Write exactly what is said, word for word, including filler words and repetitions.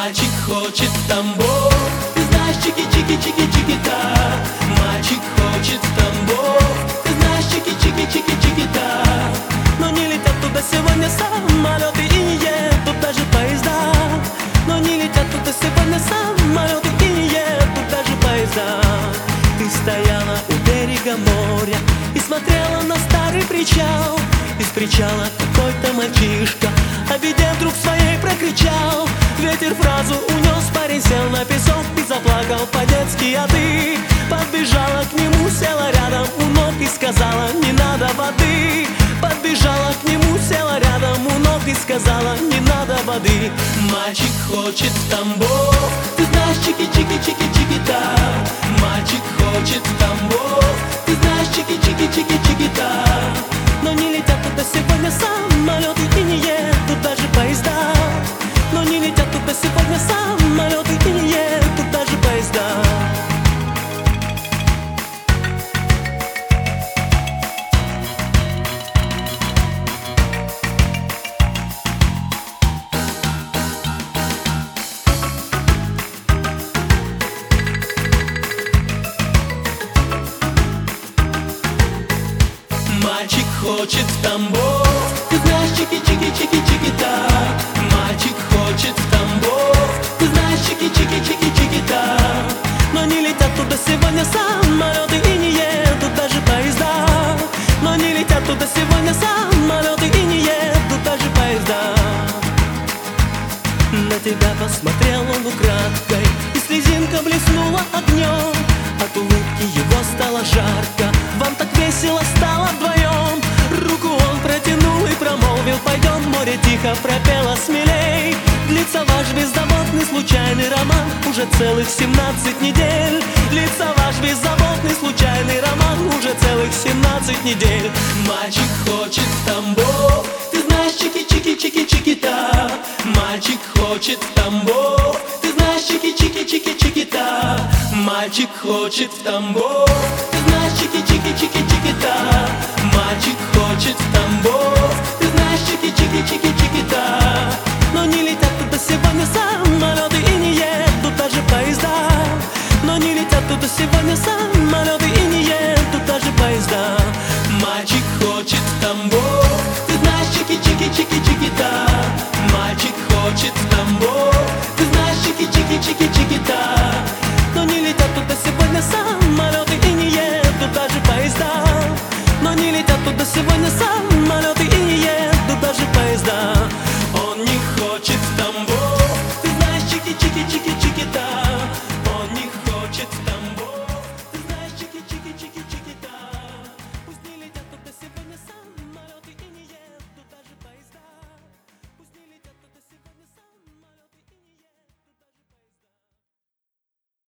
Мальчик хочет в Тамбов, ты знаешь, чики-чики-чики-чики-та. Мальчик хочет в Тамбов, ты знаешь, чики-чики-чики-чики-та. Но не летят туда сегодня самолеты и не едут даже поезда. Но не летят туда сегодня самолеты и не едут даже поезда. Ты стояла у берега моря и смотрела на старый причал. Из причала какой-то мальчишка, а беде вдруг своей прокричал. Ветер фразу унес, парень сел на песок и заплакал по-детски. А ты подбежала к нему, села рядом у ног и сказала: не надо воды. Подбежала к нему, села рядом у ног и сказала: не надо воды. Мальчик хочет в Тамбов, ты знаешь, чики-чики-чики-чики-та. Мальчик хочет в Тамбов, ты знаешь, чики-чики-чики-чики-та. Но не летят туда сегодня самолеты и не едут даже поезда. Но не летят туда сегодня самолеты и не едут даже поезда. Мальчик хочет в Тамбов, ты знаешь, чики-чики-чики-чики-та. Мальчик хочет в Тамбов, ты знаешь, чики-чики-чики-чики-та. Но не летят туда сегодня самолеты и не едут даже поезда. Но не летят туда сегодня самолеты и не едут даже поезда. На тебя посмотрел он украдкой, и слезинка блеснула огнем. От улыбки его стало жарко, вам так весело стало вдвоем. Руку он протянул и промолвил: пойдем, море тихо пропело смелей. Длится ваш беззаботный случайный роман уже целых семнадцать недель. Длится ваш беззаботный случайный роман уже целых семнадцать недель. Мальчик хочет в Тамбов, ты знаешь, чики-чики-чики-чики-та. Мальчик хочет в Тамбов, ты знаешь, чики-чики-чики-чики-та. Мальчик хочет в Тамбов, ты знаешь, чики-чики-чики-чики-та. Мальчик хочет в Тамбов, ты знаешь, чики-чики-чики-чики-та. Но не летят туда сегодня самолеты